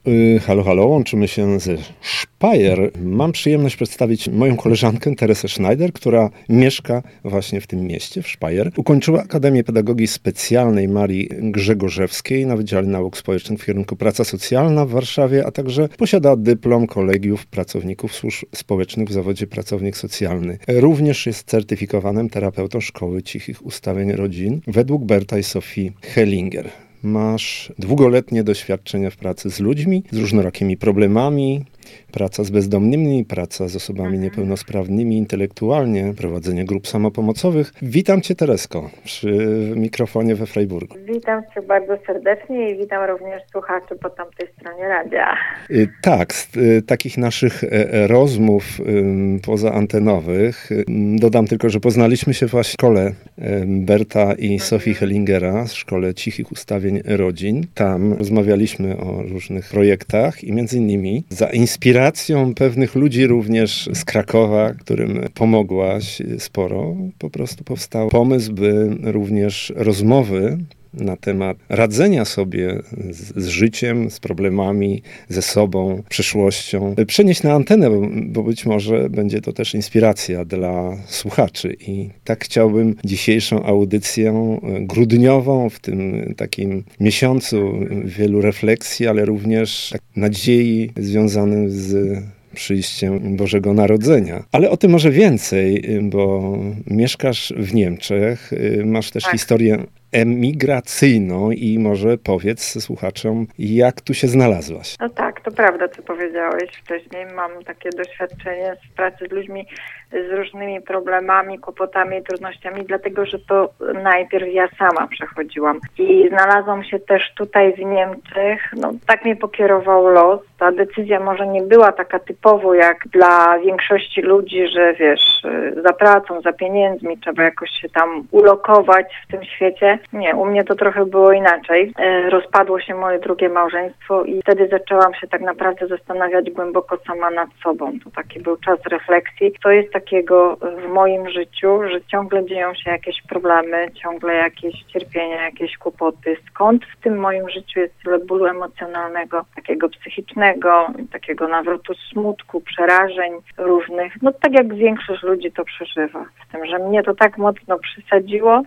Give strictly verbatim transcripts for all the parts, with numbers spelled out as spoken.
Yy, halo, halo, łączymy się ze Speyer. Mam przyjemność przedstawić moją koleżankę Teresę Schneider, która mieszka właśnie w tym mieście, w Speyer. Ukończyła Akademię Pedagogii Specjalnej Marii Grzegorzewskiej na Wydziale Nauk Społecznych w kierunku Praca Socjalna w Warszawie, a także posiada dyplom Kolegiów Pracowników Służb Społecznych w zawodzie pracownik socjalny. Również jest certyfikowanym terapeutą Szkoły Cichych Ustawień Rodzin według Berta i Sophie Hellinger. Masz długoletnie doświadczenie w pracy z ludźmi, z różnorakimi problemami, praca z bezdomnymi, praca z osobami niepełnosprawnymi intelektualnie, prowadzenie grup samopomocowych. Witam Cię, Teresko, przy mikrofonie we Freiburgu. Witam Cię bardzo serdecznie i witam również słuchaczy po tamtej stronie radia. Tak, z takich naszych rozmów pozaantenowych dodam tylko, że poznaliśmy się właśnie w szkole Berta i Sophie Hellingera, w Szkole Cichych Ustawień Rodzin. Tam rozmawialiśmy o różnych projektach i między innymi za inspiracją pewnych ludzi również z Krakowa, którym pomogłaś sporo, po prostu powstał pomysł, by również rozmowy na temat radzenia sobie z, z życiem, z problemami, ze sobą, przyszłością, przenieść na antenę, bo, bo być może będzie to też inspiracja dla słuchaczy. I tak chciałbym dzisiejszą audycję grudniową, w tym takim miesiącu wielu refleksji, ale również nadziei związanym z przyjściem Bożego Narodzenia. Ale o tym może więcej, bo mieszkasz w Niemczech, masz też tak. historię emigracyjną i może powiedz słuchaczom, jak tu się znalazłaś. No tak, to prawda, co powiedziałeś wcześniej. Mam takie doświadczenie z pracy z ludźmi z różnymi problemami, kłopotami i trudnościami, dlatego, że to najpierw ja sama przechodziłam. I znalazłam się też tutaj w Niemczech. No tak mnie pokierował los. Ta decyzja może nie była taka typowo jak dla większości ludzi, że wiesz, za pracą, za pieniędzmi trzeba jakoś się tam ulokować w tym świecie. Nie, u mnie to trochę było inaczej. Rozpadło się moje drugie małżeństwo i wtedy zaczęłam się tak naprawdę zastanawiać głęboko sama nad sobą. To taki był czas refleksji. To jest takiego w moim życiu, że ciągle dzieją się jakieś problemy, ciągle jakieś cierpienia, jakieś kłopoty. Skąd w tym moim życiu jest tyle bólu emocjonalnego, takiego psychicznego, takiego nawrotu smutku, przerażeń różnych. No tak jak większość ludzi to przeżywa. Z tym, że mnie to tak mocno przysadziło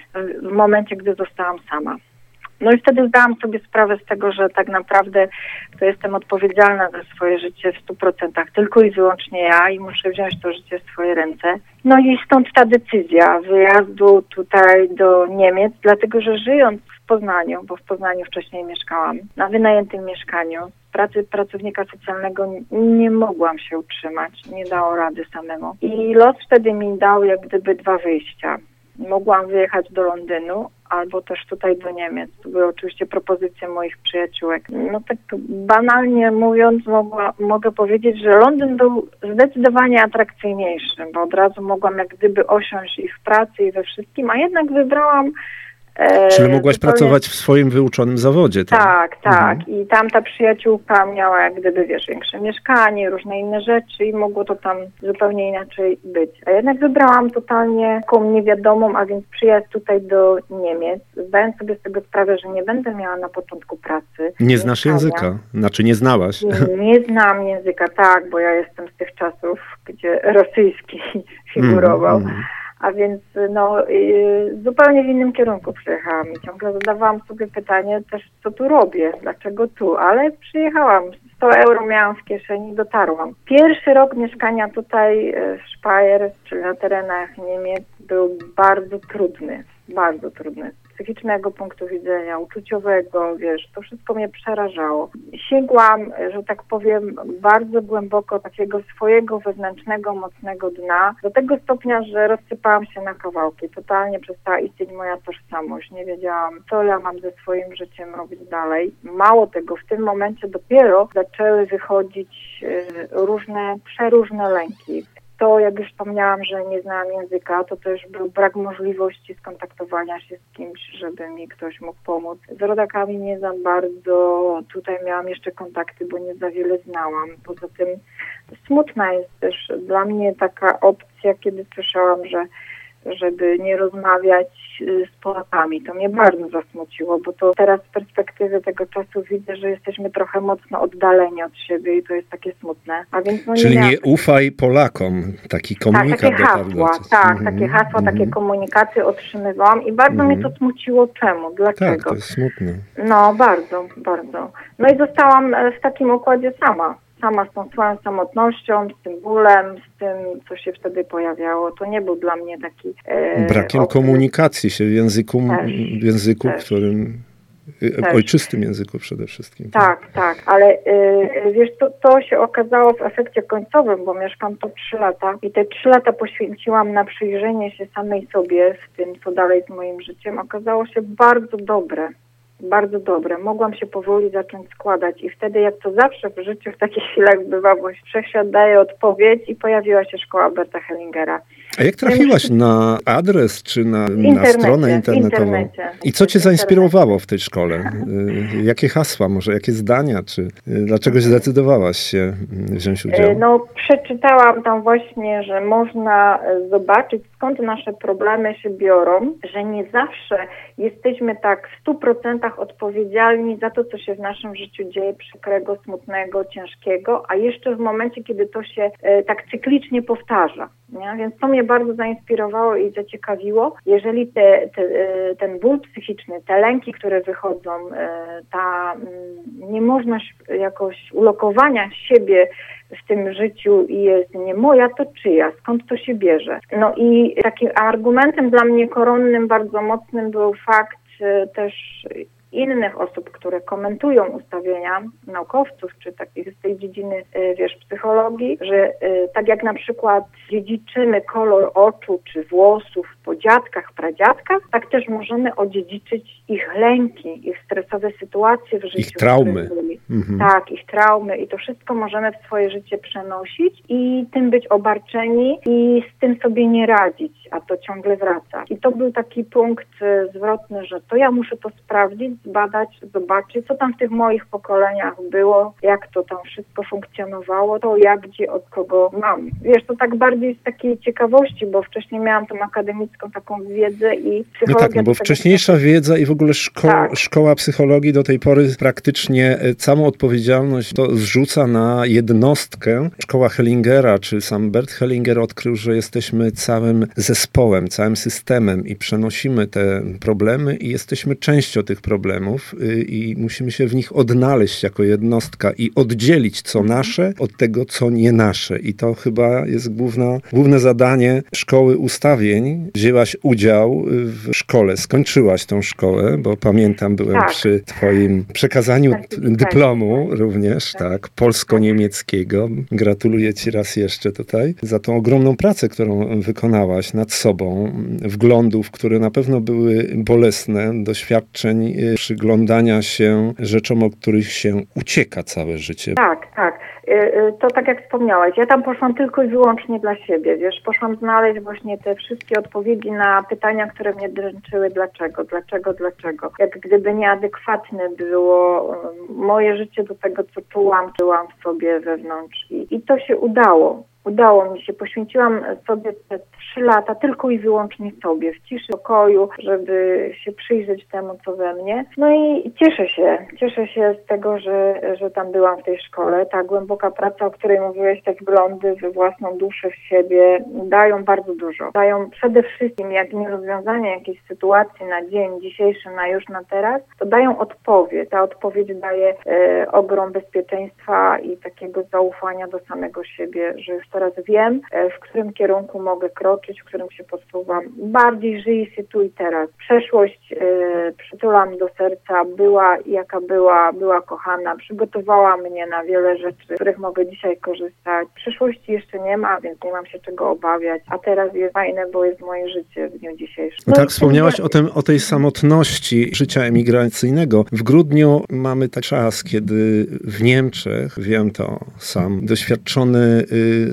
w momencie, gdy zostałam sama. No i wtedy zdałam sobie sprawę z tego, że tak naprawdę to jestem odpowiedzialna za swoje życie w stu procentach, tylko i wyłącznie ja i muszę wziąć to życie w swoje ręce. No i stąd ta decyzja wyjazdu tutaj do Niemiec, dlatego że żyjąc w Poznaniu, bo w Poznaniu wcześniej mieszkałam, na wynajętym mieszkaniu, pracy pracownika socjalnego nie mogłam się utrzymać, nie dało rady samemu. I los wtedy mi dał jak gdyby dwa wyjścia. Mogłam wyjechać do Londynu, albo też tutaj do Niemiec. To były oczywiście propozycje moich przyjaciółek. No tak banalnie mówiąc, mogła, mogę powiedzieć, że Londyn był zdecydowanie atrakcyjniejszy, bo od razu mogłam jak gdyby osiąść i w pracy, i we wszystkim, a jednak wybrałam Czyli mogłaś zupełnie pracować w swoim wyuczonym zawodzie, tak? Tak, tak. Mhm. I tam ta przyjaciółka miała jak gdyby, wiesz, większe mieszkanie, różne inne rzeczy i mogło to tam zupełnie inaczej być. A jednak wybrałam totalnie taką niewiadomą, a więc przyjazd tutaj do Niemiec, zdając sobie z tego sprawę, że nie będę miała na początku pracy. Nie znasz mieszkania. Języka? Znaczy nie znałaś? Nie, nie znam języka, tak, bo ja jestem z tych czasów, gdzie rosyjski figurował. Mm, mm. A więc no y, zupełnie w innym kierunku przyjechałam i ciągle zadawałam sobie pytanie też, co tu robię, dlaczego tu, ale przyjechałam, sto euro miałam w kieszeni, dotarłam. Pierwszy rok mieszkania tutaj w Speyer, czyli na terenach Niemiec, był bardzo trudny, bardzo trudny. Z psychicznego punktu widzenia, uczuciowego, wiesz, to wszystko mnie przerażało. Sięgłam, że tak powiem, bardzo głęboko takiego swojego wewnętrznego, mocnego dna, do tego stopnia, że rozsypałam się na kawałki. Totalnie przestała istnieć moja tożsamość. Nie wiedziałam, co ja mam ze swoim życiem robić dalej. Mało tego, w tym momencie dopiero zaczęły wychodzić różne, przeróżne lęki. To, jak już wspomniałam, że nie znałam języka, to też był brak możliwości skontaktowania się z kimś, żeby mi ktoś mógł pomóc. Z rodakami nie za bardzo, tutaj miałam jeszcze kontakty, bo nie za wiele znałam. Poza tym smutna jest też dla mnie taka opcja, kiedy słyszałam, że żeby nie rozmawiać z Polakami. To mnie bardzo zasmuciło, bo to teraz z perspektywy tego czasu widzę, że jesteśmy trochę mocno oddaleni od siebie i to jest takie smutne. A więc no Czyli nie, nie ufaj Polakom. Taki komunikat. Tak, takie hasła, tak, mm-hmm. takie hasła, mm-hmm. takie komunikaty otrzymywałam i bardzo mm-hmm. mnie to smuciło. Czemu? Dlaczego? Tak, to jest smutne. No, bardzo, bardzo. No i zostałam w takim układzie sama. Sama z tą swoją samotnością, z tym bólem, z tym, co się wtedy pojawiało. To nie był dla mnie taki... E, Brakiem okres. komunikacji się w języku, też, w języku też. którym... Też. Ojczystym języku przede wszystkim. Tak, tak, ale y, wiesz, to, to się okazało w efekcie końcowym, bo mieszkam tu trzy lata i te trzy lata poświęciłam na przyjrzenie się samej sobie w tym, co dalej z moim życiem. Okazało się bardzo dobre. Bardzo dobre. Mogłam się powoli zacząć składać i wtedy, jak to zawsze w życiu w takich chwilach bywa, bo wszechświat daje odpowiedź i pojawiła się szkoła Berta Hellingera. A jak trafiłaś na adres, czy na, na stronę internetową? internecie. I co cię zainspirowało w tej szkole? Jakie hasła, może jakie zdania, czy dlaczego zdecydowałaś się wziąć udział? No, przeczytałam tam właśnie, że można zobaczyć, skąd nasze problemy się biorą, że nie zawsze jesteśmy tak w stu procentach odpowiedzialni za to, co się w naszym życiu dzieje, przykrego, smutnego, ciężkiego, a jeszcze w momencie, kiedy to się e, tak cyklicznie powtarza. Nie? Więc to mnie bardzo zainspirowało i zaciekawiło. Jeżeli te, te, ten ból psychiczny, te lęki, które wychodzą, ta niemożność jakoś ulokowania siebie w tym życiu i jest nie moja, to czyja? Skąd to się bierze? No i takim argumentem dla mnie koronnym, bardzo mocnym był fakt też innych osób, które komentują ustawienia naukowców, czy takich z tej dziedziny, wiesz, psychologii, że tak jak na przykład dziedziczymy kolor oczu czy włosów po dziadkach, pradziadkach, tak też możemy odziedziczyć ich lęki, ich stresowe sytuacje w życiu. Ich traumy. Mhm. Tak, ich traumy i to wszystko możemy w swoje życie przenosić i tym być obarczeni i z tym sobie nie radzić, a to ciągle wraca. I to był taki punkt zwrotny, że to ja muszę to sprawdzić, zbadać, zobaczyć, co tam w tych moich pokoleniach było, jak to tam wszystko funkcjonowało, to jak, gdzie, od kogo mam. Wiesz, to tak bardziej z takiej ciekawości, bo wcześniej miałam tą akademicką taką wiedzę i psychologia... No tak, no bo wcześniejsza tak... wiedza i w ogóle szko- tak. szkoła psychologii do tej pory praktycznie całą odpowiedzialność to zrzuca na jednostkę. Szkoła Hellingera, czy sam Bert Hellinger odkrył, że jesteśmy całym zespołem, całym systemem i przenosimy te problemy i jesteśmy częścią tych problemów i musimy się w nich odnaleźć jako jednostka i oddzielić co nasze od tego, co nie nasze. I to chyba jest główna, główne zadanie szkoły ustawień. Wzięłaś udział w szkole, skończyłaś tą szkołę, bo pamiętam, byłem tak. przy twoim przekazaniu tak, dyplomu tak. również, tak, tak polsko-niemieckiego. Gratuluję ci raz jeszcze tutaj za tą ogromną pracę, którą wykonałaś nad sobą, wglądów, które na pewno były bolesne, doświadczeń przyglądania się rzeczom, o których się ucieka całe życie. Tak, tak. To tak jak wspomniałeś, ja tam poszłam tylko i wyłącznie dla siebie, wiesz, poszłam znaleźć właśnie te wszystkie odpowiedzi na pytania, które mnie dręczyły, dlaczego, dlaczego, dlaczego. Jak gdyby nieadekwatne było moje życie do tego, co czułam, czułam w sobie wewnątrz i, i to się udało. Udało mi się, poświęciłam sobie te trzy lata tylko i wyłącznie sobie, w ciszy, pokoju, żeby się przyjrzeć temu, co we mnie. No i cieszę się, cieszę się z tego, że, że tam byłam w tej szkole. Ta głęboka praca, o której mówiłeś, te wglądy we własną duszę, w siebie, dają bardzo dużo. Dają przede wszystkim, jak nie rozwiązanie jakiejś sytuacji na dzień dzisiejszy, na już, na teraz, to dają odpowiedź. Ta odpowiedź daje e, ogrom bezpieczeństwa i takiego zaufania do samego siebie, że już teraz wiem, w którym kierunku mogę kroczyć, w którym się posuwam. Bardziej żyję się tu i teraz. Przeszłość e, przytulam do serca, była jaka była, była kochana, przygotowała mnie na wiele rzeczy, z których mogę dzisiaj korzystać. Przyszłości jeszcze nie ma, więc nie mam się czego obawiać, a teraz jest fajne, bo jest moje życie w dniu dzisiejszym. No tak, wspomniałaś o, tym, o tej samotności życia emigracyjnego. W grudniu mamy taki czas, kiedy w Niemczech, wiem to sam, doświadczony y,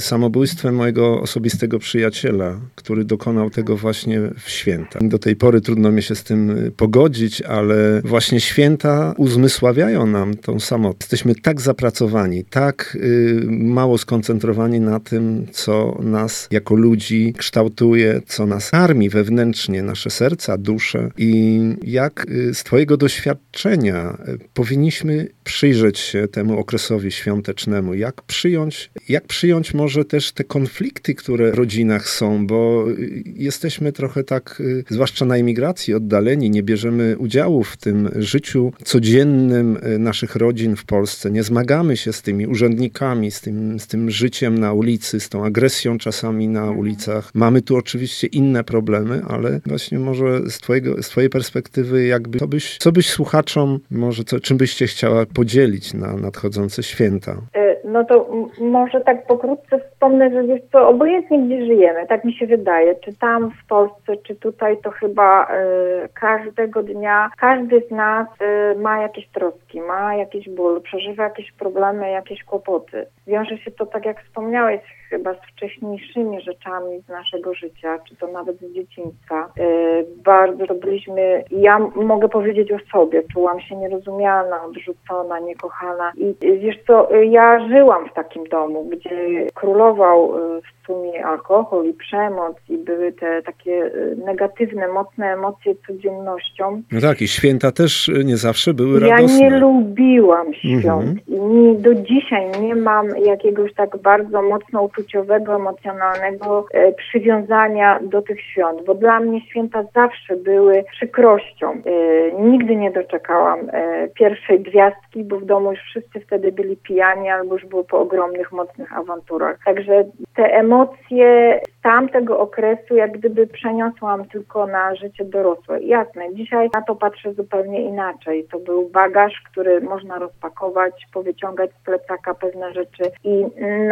samobójstwem mojego osobistego przyjaciela, który dokonał tego właśnie w święta. Do tej pory trudno mi się z tym pogodzić, ale właśnie święta uzmysławiają nam tą samotność. Jesteśmy tak zapracowani, tak y, mało skoncentrowani na tym, co nas jako ludzi kształtuje, co nas karmi wewnętrznie, nasze serca, dusze. I jak y, z twojego doświadczenia y, powinniśmy przyjrzeć się temu okresowi świątecznemu, jak przyjąć, jak przyjąć może też te konflikty, które w rodzinach są, bo y, jesteśmy trochę tak, y, zwłaszcza na emigracji, oddaleni, nie bierzemy udziału w tym życiu codziennym y, naszych rodzin w Polsce. Nie zmagamy się z tymi urzędnikami, z tym, z tym życiem na ulicy, z tą agresją czasami na ulicach. Mamy tu oczywiście inne problemy, ale właśnie może z twojego, z twojej perspektywy jakby, co byś, co byś słuchaczom, może co, czym byście chciała podzielić na nadchodzące święta? No to m- może tak pokrótce wspomnę, że wiesz co, obojętnie gdzie żyjemy, tak mi się wydaje, czy tam w Polsce, czy tutaj, to chyba y, każdego dnia, każdy z nas y, ma jakieś troski, ma jakiś ból, przeżywa jakieś problemy, jakieś kłopoty. Wiąże się to, tak jak wspomniałeś, chyba z wcześniejszymi rzeczami z naszego życia, czy to nawet z dzieciństwa. Yy, bardzo to byliśmy, ja mogę powiedzieć o sobie, czułam się nierozumiana, odrzucona, niekochana i yy, wiesz co, yy, ja żyłam w takim domu, gdzie królował yy, w sumie alkohol i przemoc i były te takie yy, negatywne, mocne emocje codziennością. No tak, i święta też nie zawsze były ja radosne. Ja nie lubiłam świąt Mhm. i nie, do dzisiaj nie mam jakiegoś tak bardzo mocno uczuciowego, emocjonalnego e, przywiązania do tych świąt, bo dla mnie święta zawsze były przykrością. E, nigdy nie doczekałam e, pierwszej gwiazdki, bo w domu już wszyscy wtedy byli pijani albo już było po ogromnych, mocnych awanturach. Także te emocje z tamtego okresu jak gdyby przeniosłam tylko na życie dorosłe. Jasne, dzisiaj na to patrzę zupełnie inaczej. To był bagaż, który można rozpakować, powyciągać z plecaka pewne rzeczy i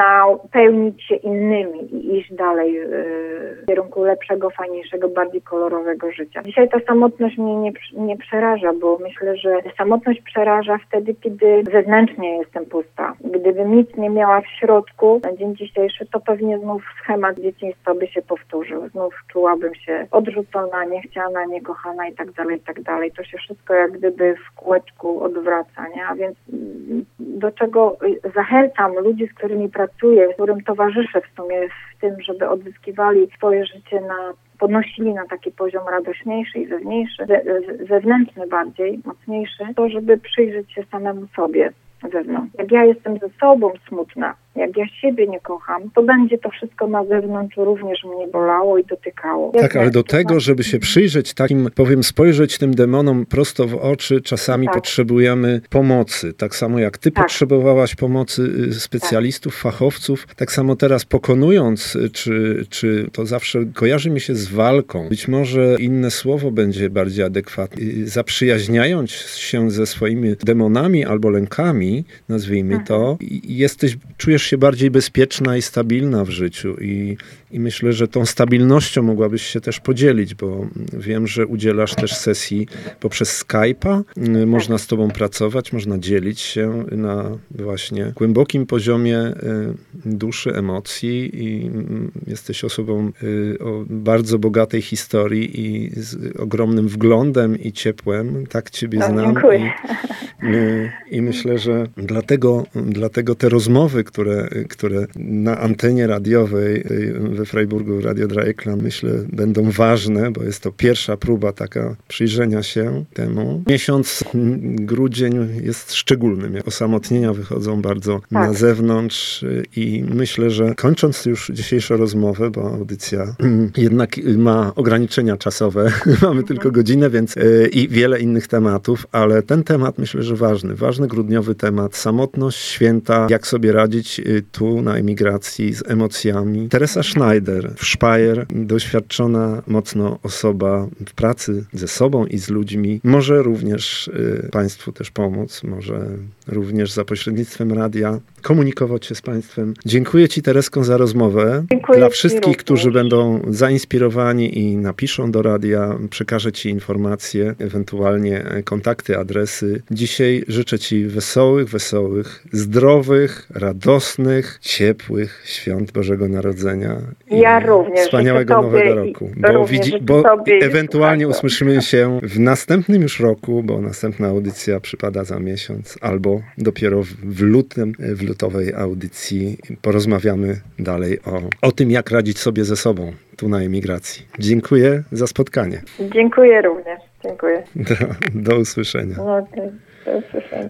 napełnić się innymi i iść dalej yy, w kierunku lepszego, fajniejszego, bardziej kolorowego życia. Dzisiaj ta samotność mnie nie, nie przeraża, bo myślę, że samotność przeraża wtedy, kiedy wewnętrznie jestem pusta. Gdybym nic nie miała w środku na dzień dzisiejszy, to pewnie znów schemat dzieciństwa by się powtórzył. Znów czułabym się odrzucona, niechciana, niekochana i tak dalej, i tak dalej. To się wszystko jak gdyby w kółeczku odwraca, nie? A więc do czego zachęcam ludzi, z którymi pracuję, z którym towarzyszę w sumie w tym, żeby odzyskiwali swoje życie na podnosili na taki poziom radośniejszy i wewnętrzny, zewnętrzny bardziej, mocniejszy, to żeby przyjrzeć się samemu sobie wewnątrz. Jak ja jestem ze sobą smutna, jak ja siebie nie kocham, to będzie to wszystko na zewnątrz również mnie bolało i dotykało. Tak, ale do tego, żeby się przyjrzeć takim, powiem, spojrzeć tym demonom prosto w oczy, czasami tak. potrzebujemy pomocy. Tak samo jak ty tak. potrzebowałaś pomocy specjalistów, tak. fachowców, tak samo teraz pokonując, czy, czy to zawsze kojarzy mi się z walką. Być może inne słowo będzie bardziej adekwatne. Zaprzyjaźniając się ze swoimi demonami albo lękami, nazwijmy mhm. to, jesteś, czujesz się bardziej bezpieczna i stabilna w życiu i, i myślę, że tą stabilnością mogłabyś się też podzielić, bo wiem, że udzielasz też sesji poprzez Skype'a. Można z tobą pracować, można dzielić się na właśnie głębokim poziomie duszy, emocji i jesteś osobą o bardzo bogatej historii i z ogromnym wglądem i ciepłem. Tak ciebie no, znam. Dziękuję. I, I myślę, że dlatego, dlatego te rozmowy, które, które na antenie radiowej we Freiburgu, Radio Dreieckland, myślę, będą ważne, bo jest to pierwsza próba taka przyjrzenia się temu. Miesiąc grudzień jest szczególnym. Osamotnienia wychodzą bardzo tak. na zewnątrz i myślę, że kończąc już dzisiejszą rozmowę, bo audycja jednak ma ograniczenia czasowe, mamy tylko godzinę, więc i wiele innych tematów, ale ten temat myślę, że ważny. Ważny grudniowy temat. Samotność, święta, jak sobie radzić tu na emigracji z emocjami. Teresa Schneider, w Speyer, doświadczona mocno osoba w pracy ze sobą i z ludźmi, może również y, Państwu też pomóc, może również za pośrednictwem radia komunikować się z Państwem. Dziękuję Ci, Teresko, za rozmowę. Dziękuję Dla Ci wszystkich, również. którzy będą zainspirowani i napiszą do radia, przekażę Ci informacje, ewentualnie kontakty, adresy. Dzisiaj życzę Ci wesołych, wesołych, zdrowych, radosnych, ciepłych świąt Bożego Narodzenia. I Ja również. wspaniałego życzę Nowego tobie i- Roku. Bo, również widzi, życzę bo tobie i ewentualnie słuchaczom. usłyszymy się w następnym już roku, bo następna audycja przypada za miesiąc, albo dopiero w, w lutym, w lutowej audycji porozmawiamy dalej o, o tym, jak radzić sobie ze sobą tu na emigracji. Dziękuję za spotkanie. Dziękuję również. Dziękuję. Do, do usłyszenia. No, okej. Do usłyszenia.